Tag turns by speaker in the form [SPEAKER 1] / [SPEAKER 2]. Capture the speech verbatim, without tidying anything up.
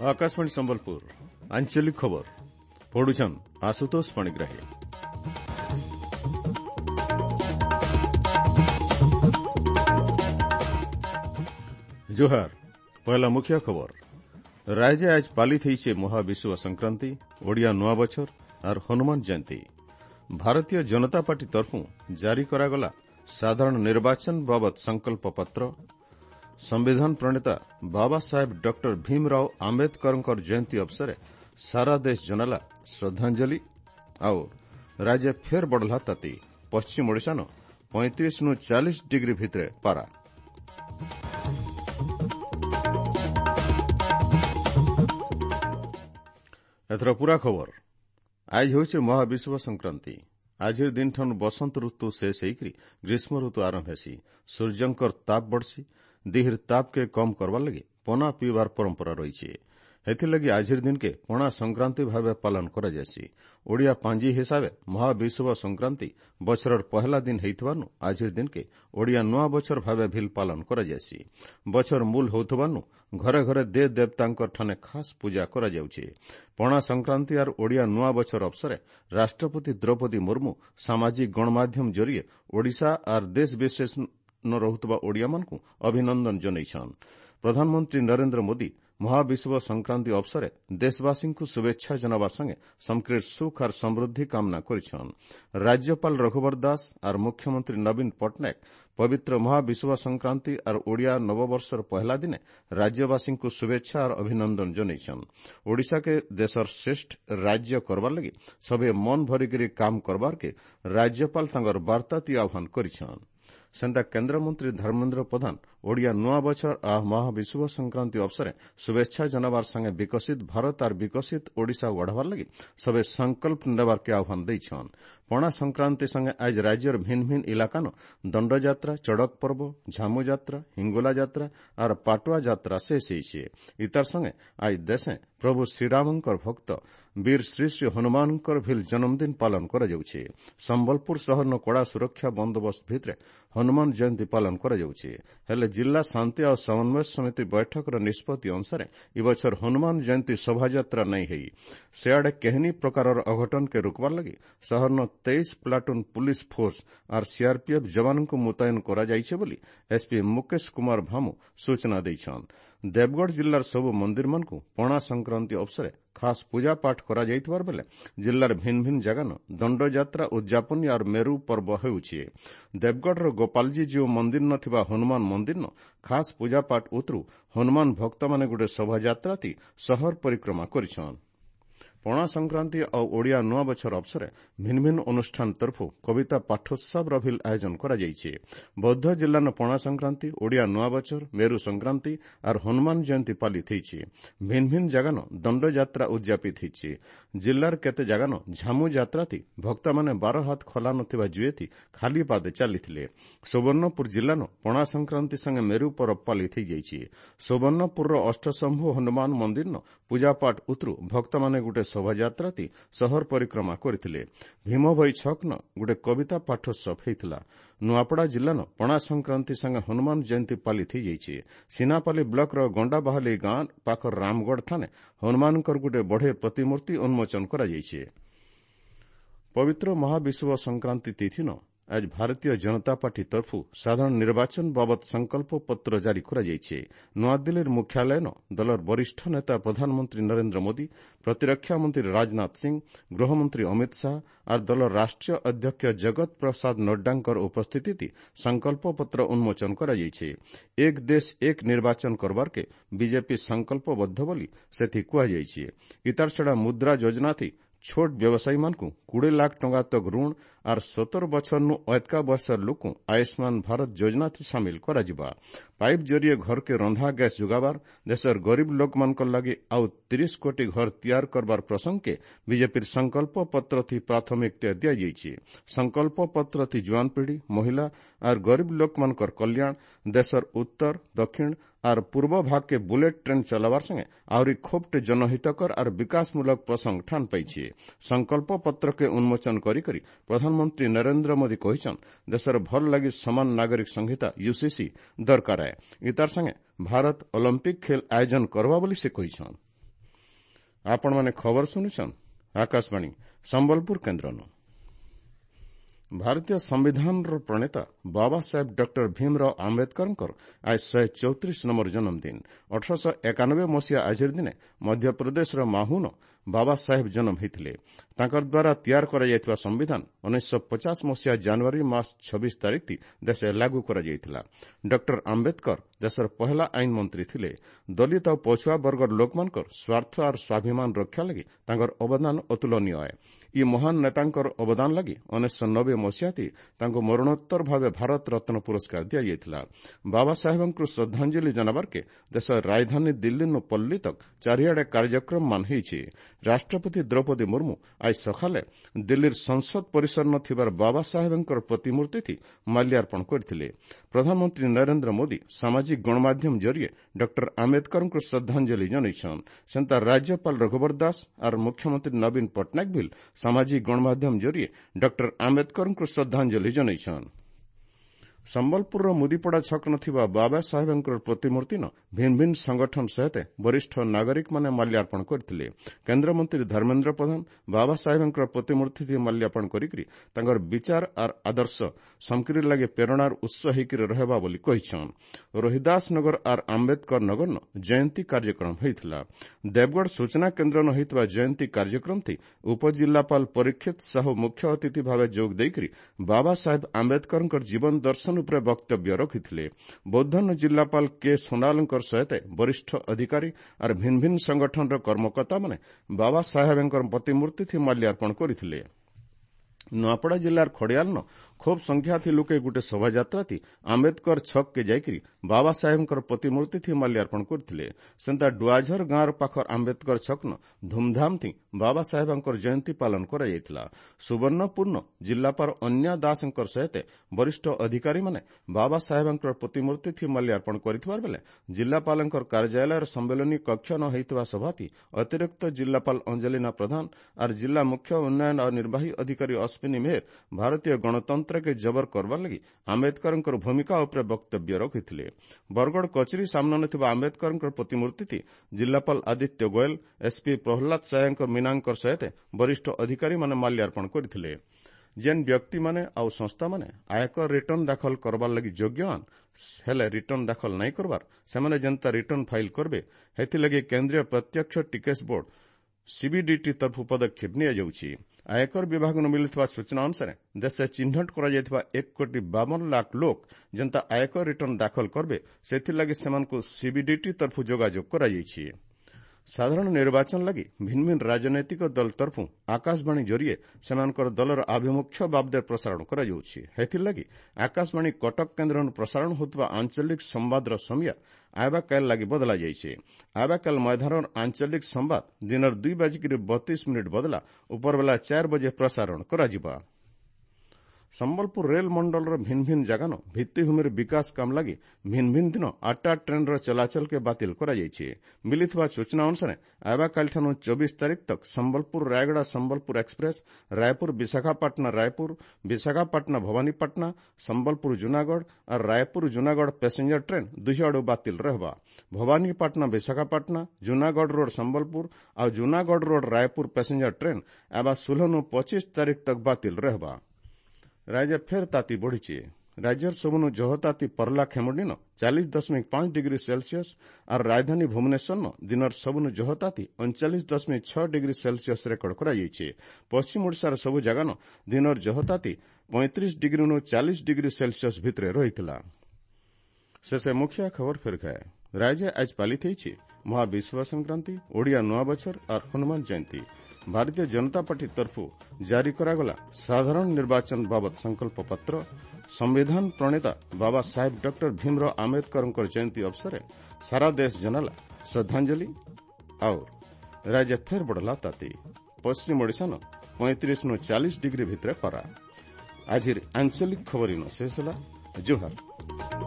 [SPEAKER 1] आकाशवाणी संबलपुर आंचलिक खबर पढ़ुछन आशुतोष पाणिग्राही। जोहार पहला मुख्य खबर राज्य आज पालित होइछे महाविश्व संक्रांति ओडिया नुआ बछर और हनुमान जयंती। भारतीय जनता पार्टी तरफू जारी करागला साधारण निर्वाचन बाबत संकल्प पत्र। संविधान प्रणेता बाबा साहेब डॉक्टर भीमराव आंबेडकर जयंती अवसर सारा देश जनाला श्रद्धांजलि। और राज्य फेर बढ़ला ताती पश्चिम ओडिशा न पैंतीस नु चालीस डिग्री भितरे पारा। एथर पूरा खबर आज होइछे महाविश्व संक्रांति। आज दिन ठन बसंत ऋतु शेष होकर ग्रीष्म ऋतु आरंभ हेसी। सूर्यंकर ताप बढ़सी। देहर ताप के कम करवार लगी पना पीबार परंपरा रही। हेथिलगी आज दिन के पणा संक्रांति भाव पालन करा जायसी। ओडिया पांजी हिसाब महाविश्व संक्रांति बछर पहला दिन हेइथबानु आज दिन के ओडिया नुआ बछर भाव भी पालन करा जायसी। बछर मूल होथबानु घरे घरे देव देवतांकर ठाने खास पूजा करा जाउछे। पणा संक्रांति और ओडिया नुआ बछर अवसर राष्ट्रपति द्रौपदी मुर्मू सामाजिक गणमाध्यम जरिए ओडिशा और देश विशेष न रहुतबा ओडिया मानकु अभिनंदन जनैछन। प्रधानमंत्री नरेंद्र मोदी महाविश्व संक्रांति अवसर देशवासी को शुभेच्छा जनाबार संगे समग्र सुख और समृद्धि कामना करिछन। राज्यपाल रघुवर दास और मुख्यमंत्री नवीन पटनायक पवित्र महाविश्व संक्रांति और ओडिया नववर्षर पहला दिन राज्यवासी को शुभेच्छा और अभिनंदन जनैछन। ओडिशा के देशर श्रेष्ठ राज्य करबार लगी सबे मन भरिकरी काम करबार के राज्यपाल तांगर वार्ता ती आह्वान करिछन। सेंता केन्द्रमंत्री धर्मेन्द्र प्रधान ओडिया नुआ बछर आ महाविश्व संक्रांति अवसर शुभेच्छा जनाबार संगे विकसित भारत और विकसित ओडिशा गढ़वार लगी सबे संकल्प नेबार के आह्वान दैछन। पणा संक्रांति संगे आज राज्यर भिन्न भिन्न इलाकान दंड यात्रा, चड़क पर्व, झामू यात्रा, हिंगोला यात्रा और पाटुआ यात्रा शेष होइछे। इतार संगे आज देशे प्रभु श्रीरामंकर भक्त वीर श्री श्री हनुमानकर भी जन्मदिन पालन करा जाउछे। संबलपुर शहर न कड़ा सुरक्षा बंदोबस्त भितरे हनुमान जयंती पालन करा जाउछे। हेले जिला शांति और समन्वय समिति बैठक निष्पत्ति अनुसार इबछर हनुमान जयंती शोभायात्रा नहीं है। सेआडे केहनी प्रकार अघटन के रुकवार लगी शहर न तेईस प्लाटून पुलिस फोर्स और सीआरपीएफ जवान को मुतयन करा जाइछे बोली एसपी मुकेश कुमार भामू सूचना दैछन। देवगढ़ जिलार सब मंदिर मन को पणा संक्रांति अवसर खास पूजा पाठ करा जाइतबार बेले जिलार भिन्न भिन्न जगह दंड यात्रा उद्यापन और मेरू पर्व हेउछे। देवगढ़ गोपालजी जीव मंदिर नथिबा हनुमान मंदिर न खास पूजा पाठ उतरु हनुमान भक्त माने गुटे शोभायात्रा ती शहर परिक्रमा करिछन। पणा संक्रांति और ओडिया नुआ बछर अवसर भिन्न भिन्न अनुष्ठान तरफु कविता पाठोत्सव भी आयोजन करा जाइछे। बौद्ध जिला न पणा संक्रांति, ओडिया नुआ बछर, मेरू संक्रांति और हनुमान जयंती पालित होइछे। भिन्न भिन्न जगह न दंड यात्रा उद्यापित होइछे। जिलार केते जगह न झामू यात्रा थी भक्त माने बारह हाथ खोला नथिबा जुए थी खाली पादे चलिथिले। सुवर्णपुर जिला न पणा संक्रांति संगे मेरू पर्व पालित हो जाइछे। सुवर्णपुर अष्टशंभु हनुमान मंदिर न पूजा पाठ उतरु भक्त माने गुटे शोभायात्रा ती शहर परिक्रमा करथिले। भीमभई छक न गुटे कविता पाठोत्सव हेइथिला। नुआपड़ा जिला न पणा संक्रांति संगे हनुमान जयंती पालित हो जाइछे। सीनापाली ब्लॉक रो गंडाबाहाली गां पाखर रामगढ़ ठाने हनुमानकर गुटे बढ़े प्रतिमूर्ति उन्मोचन करा जाइछे। पवित्र महाविश्व संक्रांति तिथि न आज भारतीय जनता पार्टी तरफु साधारण निर्वाचन बाबत संकल्प पत्र जारी करा जाइछे। नूआदिल्लीर मुख्यालय न दलर वरिष्ठ नेता प्रधानमंत्री नरेंद्र मोदी, प्रतिरक्षा मंत्री राजनाथ सिंह, गृहमंत्री अमित शाह और दलर राष्ट्रीय अध्यक्ष जगत प्रसाद नड्डांकर उपस्थिति थी संकल्प पत्र उन्मोचन करा जाइछे। एक देश एक निर्वाचन करबार के बीजेपी संकल्पबद्ध बोली सेथि कुआ जाइछे। इतार छड़ा मुद्रा योजना थी छोट व्यवसायी मान को बीस लाख टंका तक ऋण और सत्तर बछर नु अतका वर्षर लोक आयुष्मान भारत योजना थी सामिल करा जिबा। पाइप जरिए घर के रंधा गैस जुगाबार देशर गरीब लोक मानकर लगे आउ तीस कोटी घर तैयार करबार प्रसंग के बीजेपी संकल्प पत्र थी प्राथमिकता दिया जाइछे। संकल्प पत्र थी जुआन पीढ़ी, महिला और गरीब लोक मानकर कल्याण, देशर उत्तर, दक्षिण और पूर्व भाग के बुलेट ट्रेन चलावार संगे आवरी खोपटे जनहितकर और विकासमूलक प्रसंग ठान पाइछे। संकल्प पत्र के उन्मोचन करी करी प्रधानमंत्री नरेंद्र मोदी कहिछन देशर भल लगी समान नागरिक संहिता यूसीसी दरकार है। इतार संगे भारत ओलंपिक खेल आयोजन करवा बोली से कहिछन। आपण माने खबर सुनुछन आकाशवाणी संबलपुर केन्द्रनु। भारतीय संविधान प्रणेता बाबा साहेब डॉक्टर भीमराव आंबेडकर आज शहे चौतीस नंबर जन्मदिन। अठरश एकानबे मसीहा आज दिन मध्यप्रदेश माहुन बाबा साहेब जन्म होते। द्वारा तैयार करा संविधान उन्नीस पचास मसीहा जनवरी मास छब्बीस तारीख थी देश लागू करा डॉक्टर आंबेडकर देशर पहला आईन मंत्री थिले। दलित और पछुआ वर्गर लोक मानकर स्वार्थ और स्वाभिमान रक्षा लगी तांकर अवदान अतुलनीय है। ये महान नेतांकर अवदान लगी उन्नीस नब्बे मसीहा थी तांको मरणोत्तर भावे भारत रत्न पुरस्कार दिया जायतिला। बाबा साहेब को श्रद्धांजलि जनाबार के देश राजधानी दिल्ली नु पल्ली तक चारिआडे कार्यक्रम मान होईछि। राष्ट्रपति द्रौपदी मुर्मू आज सकाले दिल्लीर संसद परिसर न थिबार बाबा साहेबंकर प्रतिमूर्ति थी माल्यार्पण करथिले। प्रधानमंत्री नरेंद्र मोदी सामाजिक गणमाध्यम जरिए डॉक्टर आंबेडकर को श्रद्धांजलि जनैछन। सेंता राज्यपाल रघुवर दास और मुख्यमंत्री नवीन पटनायक भी सामाजिक गणमाध्यम जरिए डॉक्टर आंबेडकर को श्रद्धांजलि जनैछन। संबलपुर मुदीपड़ा छक नथिबा बाबा साहेबंकर प्रतिमूर्ति न भिन्न भिन्न संगठन सहित वरिष्ठ नागरिक माने माल्यार्पण करथिले। केन्द्रमंत्री धर्मेन्द्र प्रधान बाबा साहेबंकर प्रतिमूर्ति थी माल्यार्पण करिकरी तांकर विचार और आदर्श समकरी लगे प्रेरणार उत्स हेकिर रहबा बोली कहिछन। रोहिदास नगर और आंबेडकर नगर न जयंती कार्यक्रम होइथिला। देवगढ़ सूचना केन्द्र न होइतबा जयंती कार्यक्रम थी उपजिल्लापाल परीक्षित साहू मुख्य अतिथि भावे जोग देकरी बाबा साहेब आंबेडकर जीवन दर्शन उपरे वक्तव्य रखिथिले। बौद्धन जिल्लापाल के सोनालंकर सहित वरिष्ठ अधिकारी और भिन्न भिन्न संगठन कर्मकर्ता माने बाबा साहेबंकर प्रतिमूर्ति थी माल्यार्पण करथिले। नुआपड़ा जिल्लार खड़ियाल न खूब संख्या थी लोके गुटे शोभायात्रा थी आंबेडकर छक के जाइकरी बाबा साहेबंकर प्रतिमूर्ति थी माल्यार्पण करथिले। सेंता डुआझर गांव पाखर आंबेडकर छक न धूमधाम थी बाबा साहेबंकर जयंती पालन करा जायतिला। सुवर्णपुर न जिल्लापाल अन्या दासंकर सहित वरिष्ठ अधिकारी माने बाबा साहेबंकर प्रतिमूर्ति थी माल्यार्पण करथिबार बेले जिल्लापालंकर कार्यालय सम्मेलनी कक्ष न होइतबा सभा थी अतिरिक्त जिल्लापाल अंजलिना प्रधान और जिला मुख्य उन्नयन और निर्वाही अधिकारी अश्विनी मेहर भारतीय गणतंत्र के जबर करवार लगी आंबेडकर भूमिका उपरे वक्तव्य रखिथिले। बरगढ़ कचेरी सामने नथिबा आंबेडकर प्रतिमूर्ति थी जिल्लापाल आदित्य गोयल एसपी प्रहलाद सायंकर मीनांकर सहित वरिष्ठ अधिकारी माने माल्यार्पण करथिले। जेन व्यक्ति माने आउ संस्था माने आयकर रिटर्न दाखल करबार लगी योग्यवान हेले रिटर्न दाखल नहीं करबार सेमाने जनता रिटर्न फाइल करबे हेथि लगी केंद्रीय प्रत्यक्ष टिकस बोर्ड सीबीडीटी तरफ पदक्षेप निया जाउछि। आयकर विभाग न मिलिथबा सूचना अनुसार देश चिन्हट करा जायथबा एक कोटी बावन लाख लोक जनता आयकर रिटर्न दाखल करबे सेथि लगी सेमानकु सीबीडीटी तरफ जोगाजोग करा जायछि। साधारण निर्वाचन लगी भिन्न भिन्न राजनैतिक दल तरफ आकाशवाणी जरिए सेमानकर दलर आभिमुख्य बाबदे प्रसारण करा जाउछि। हेथि लगी आकाशवाणी कटक केन्द्र प्रसारण होतबा आंचलिक संवादर समय आयबा काल लगी बदला जाइछे। आयबा काल मैदानर आंचलिक संवाद दिनर दुई बाजिक बत्तीस मिनिट बदला उपरबेला चार बजे प्रसारण करा जिबा। संबलपुर रेल मंडल भिन्न भिन्न जगह न भित्तिभूमि विकास काम लगी भिन्न भिन्न दिन आठटा ट्रेन चलाचल के बातिल करा जाइछे। मिलिथबा सूचना अनुसार आयबा काल ठानु चौबीस तारीख तक संबलपुर रायगढ़ संबलपुर एक्सप्रेस रायपुर विशाखापट्टना रायपुर विशाखापट्टना भवानीपट्टना संबलपुर जूनागढ़ और रायपुर जूनागढ़ पैसेंजर ट्रेन दुई आड़ू बातिल रहबा। भवानीपट्टना विशाखापट्टना जूनागढ़ रोड संबलपुर और Junagarh road Raipur passenger train एवं सुलह पच्चीस तारीख तक बातिल रहबा। राज्य फेर ताती बढ़ी। राज्यर सबुनु जहताती परला खेमुंडी न चालीस दशमिक पांच डिग्री सेल्सियस और राजधानी भुवनेश्वर न दिनर सबुनु जहताती उनचालीस दशमिक छह डिग्री सेल्सियस रेकर्ड करा जाइछे। पश्चिम ओडिशार सबु जगह न दिनर जहताती पैंतीस डिग्री नु चालीस डिग्री सेल्सियस भितरे रहितला। शेषे मुख्य खबर फेर खाए। राज्य आज पालित होइछे महाविश्व संक्रांति ओडिया नुआ बछर और हनुमान जयंती। भारतीय जनता पार्टी तरफ जारी करागला साधारण निर्वाचन बाबत संकल्प पत्र। संविधान प्रणेता बाबा साहेब डॉक्टर भीमराव आंबेडकर जयंती अवसर सारा देश जनाला श्रद्धांजलि और राज्य फेर बढ़ला ताती। पश्चिम ओडिशा न पैंतीस नु चालीस डिग्री भितर पारा। आज आंचलिक खबर इन शेष होला। जोहार।